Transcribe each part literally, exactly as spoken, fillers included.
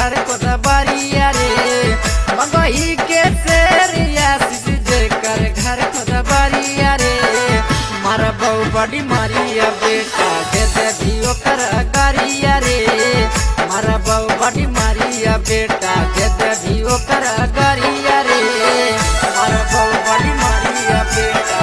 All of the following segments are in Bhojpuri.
घर को दबारिया रे मगही के शेरिया जे कर घर को दबारिया रे मारा बहु बड़ी मारिया बेटा दे दे दियो कर गारिया रे मारा बहु बड़ी मारिया बेटा दे दे दियो कर गारिया रे मारा बहु बड़ी मारिया बेटा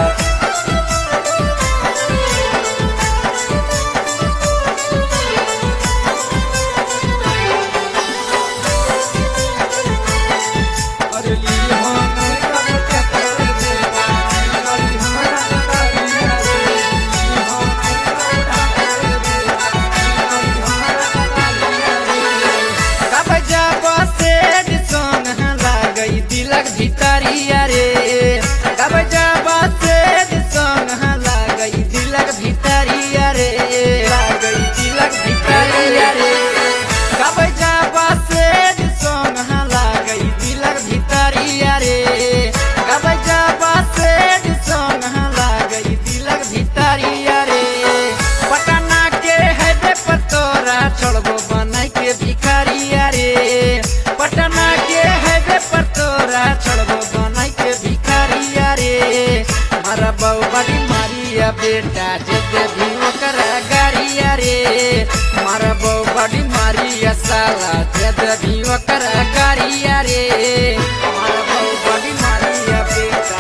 भितरिया रे कब जाबा से संग लागई दिलक भितरिया रे लागई दिलक भितरिया रे कब जाबा से संग लागई दिलक भितरिया रे कब जाबा से संग लागई दिलक भितरिया रे पटना के हेदे पर तोरा छोड़बो बनाई के भिखारिया रे पटना के हेदे पर तोरा छोड़बो बनाई के भिखारिया रे मारा बहु बड़ी मारिया बेटा जे भी ओकर गारिया रे मारा बहु बड़ी मारिया साला जे भी ओकर गारिया रे मारा बहु बड़ी मारिया बेटा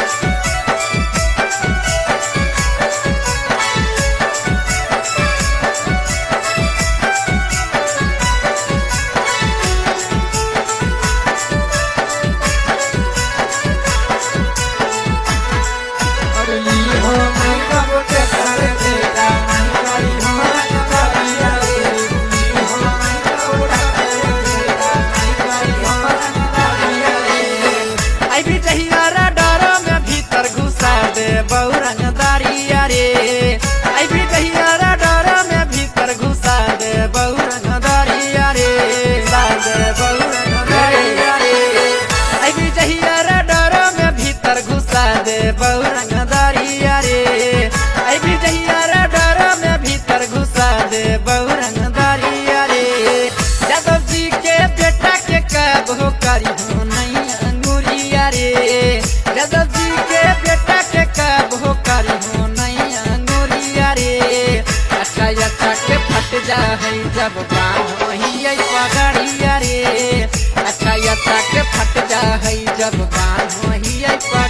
बहु रंगदारिया रे आई भी दहियारा डरा में भीतर घुसा दे बहु रंगदारिया रे दे बहु रंगदारिया रे आई भी दहियारा डरा में भीतर घुसा दे बहु रंगदारिया रे आई भी दहियारा डरा में भीतर घुसा दे बहु रंगदारिया रे यादव जी के बेटा के कब हो करी हो नहीं अंगूरिया रे यादव जी के बेटा के कब हो करी हो नहीं अंगूरिया रे अच्छा अच्छा के फट जा है जब बांध वही पगड़िया रे अच्छा अच्छा के फट जा है जब बांध वही